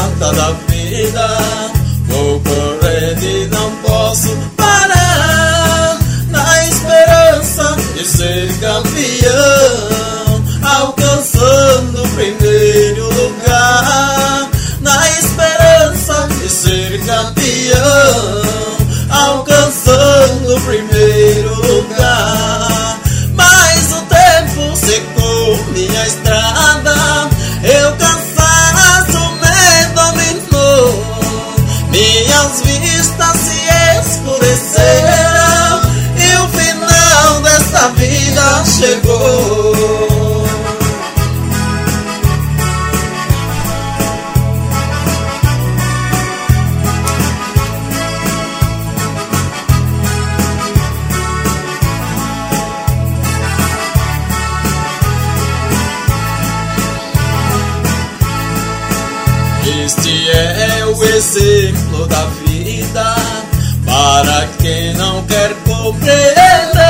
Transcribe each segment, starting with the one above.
estrada da vida, vou correndo e não posso parar, na esperança de ser campeão, alcançando o primeiro lugar, na esperança de ser campeão, alcançando o primeiro lugar. Mas o tempo secou minha estrada, eu cansaço me dominou, minhas vistas se escureceram e o final desta vida chegou. Este é o exemplo da vida para quem não quer compreender.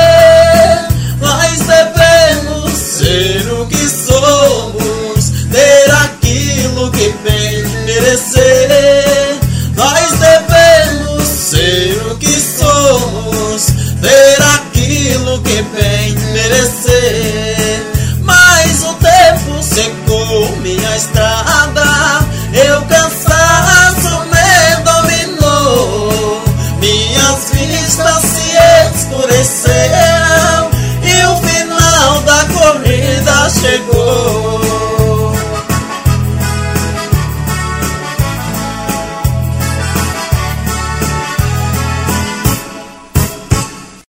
Nós devemos ser o que somos, ter aquilo que bem merecer. Nós devemos ser o que somos, ter aquilo que bem merecer. Mas o tempo secou minha estrada, eu cansaço me dominou, minhas vistas se escureceram e o final da corrida chegou.